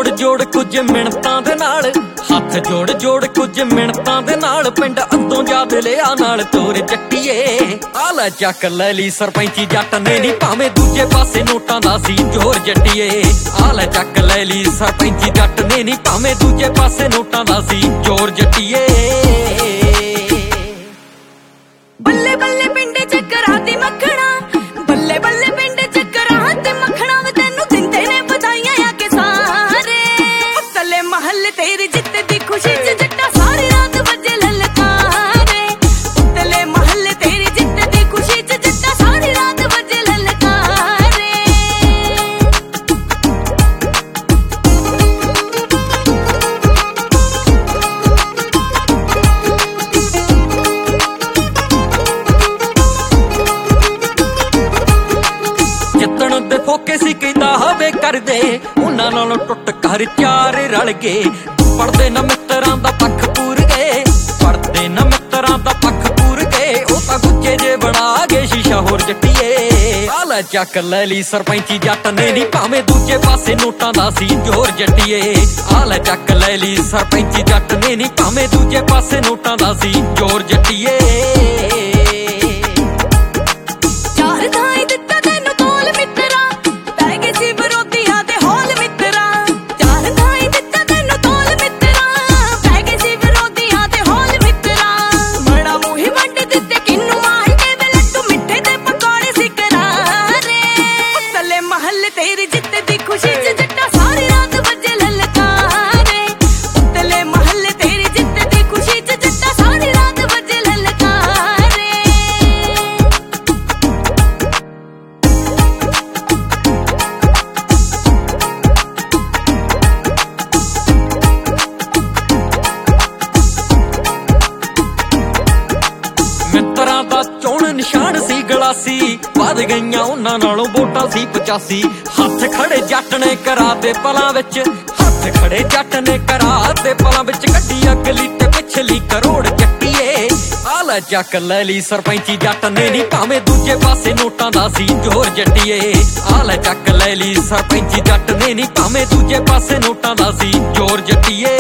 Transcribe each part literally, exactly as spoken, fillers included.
जोड़ जोड़ कुछ मिनटां दे नाल, हथ जोड़ जोड़ कुछ मिनटां दे नाल, पिंड अद्दों याद लिया नाल तोर जट्टीए। आला चक लै ली सरपंची जट ने नी, भावें दूजे पासे नोटां दा सी जोर जट्टीए। आला चक लै ली सरपंची जट ने नी, भावें दूजे पासे नोटां दा सी जोर जट्टीए। बल्ले बल्ले पिंड च करा दी मखना, बल्ले बल्ले पिंड च करा दी मखना, वे तैनू दिंदे ने बधाइयां आके सारे। तले महल तेरी जित दी खुशी च जट्टा सारी रात बजे ललकारे। तले महल तेरी जित दी खुशी च जट्टा सारी रात बजे ललकारे। जितण दे फोके सी कीता हवे कर दे, उन्हां नालों टुट कर चार रल गए। पढ़दे न मित्तरां दा पक्ष पूर गए, पढ़दे न मित्तरां दा पक्ष पूर गए। ओ तां गुੱਜੇ जे बना गए शीशा होर जट्टीए। आला चक लै ली सरपंची जट ने नी, भावें दूजे पासे नोटां दा सी जोर जट्टीए। आला चक लै ली सरपंची जट ने नी, भावें दूजे पासे नोटां दा सी जोर जट्टीए। चार थाई दित्ता तैनू तोल मित्तरा, पै गए सी विरोधियां दे हौल मित्तरा। चार थाई दित्ता तैनू तोल मित्तरा, पै गए सी विरोधियां दे हौल मित्तरा। बड़ा मूही वंड दित्ते किन्नू मार के, वे लड्डू मिठे ते पकौड़े सी करारे। तले महल तेरी जित दी खुशी च जट्टा सारी रात बजे ललकारे। तले महल तेरी जित दी खुशी च जट्टा सारी रात बजे ललकारे। मित्तरां दा चोण निशान सी गलासी, वध गईयां उन्हां नालों वोटां सी पचासी। हथ खड़े जट ने करा ते पलां विच, हथ खड़े जट ने करा ते पलां विच, कड्डी अगली ते पिछली करोड़ जट्टीए। आला चक लै ली सरपंची जट ने नी, भावें दूजे पासे नोटां दा सी जोर जट्टीए। आला चक लै ली सरपंची जट ने नी, भावें दूजे पासे नोटां दा सी जोर जट्टीए।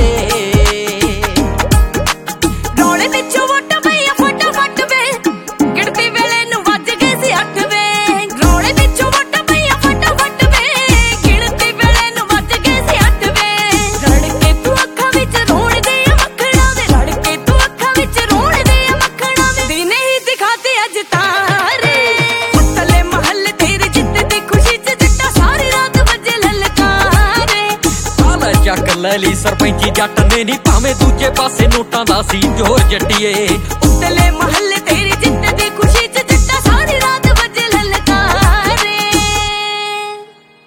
ਰੌਲੇ ਪਿੱਛੋਂ ਵੋਟਾਂ ਪਈਆਂ ਫਟਾਫਟ ਵੇ, ਗਿਣਤੀ ਵੇਲੇ ਨੂੰ ਵੱਜ ਗਏ ਸੀ ਅੱਠ ਵੇ। ਰੌਲੇ ਪਿੱਛੋਂ ਵੋਟਾਂ ਪਈਆਂ ਫਟਾਫਟ ਵੇ, ਗਿਣਤੀ ਵੇਲੇ ਨੂੰ ਵੱਜ ਗਏ ਸੀ ਅੱਠ ਵੇ। ਰੜ ਕੇ ਤੂੰ ਅੱਖਾਂ ਵਿੱਚ ਰੋਣ ਦੇ ਮੱਖਣਾ ਵੇ, ਰੜ ਕੇ ਤੂੰ ਅੱਖਾਂ ਵਿੱਚ ਰੋਣ ਦੇ ਮੱਖਣਾ ਵੇ, ਦਿਨੇ ਹੀ ਦਿਖਾਤੇ ਅੱਜ ਤਾਰੇ। ਤਲੇ ਮਹੱਲ ਤੇਰੀ ਜਿੱਤ ਦੀ ਖੁਸ਼ੀ ਚ ਜੱਟਾ ਸਾਰੀ ਰਾਤ ਵਜੇ ਲਲਕਾਰੇ। ਆਲਾ ਚੱਕ ਲੈ ਲਈ ਸਰਪੰਚੀ ਜੱਟ ਨੇ ਨੀ, ਭਾਵੇਂ ਦੂਜੇ ਪਾਸੇ ਨੋਟਾਂ ਦਾ ਸੀ ਜ਼ੋਰ ਜੱਟੀਏ। ਤਲੇ ਮਹੱਲ ਤੇਰੀ ਜਿੱਤ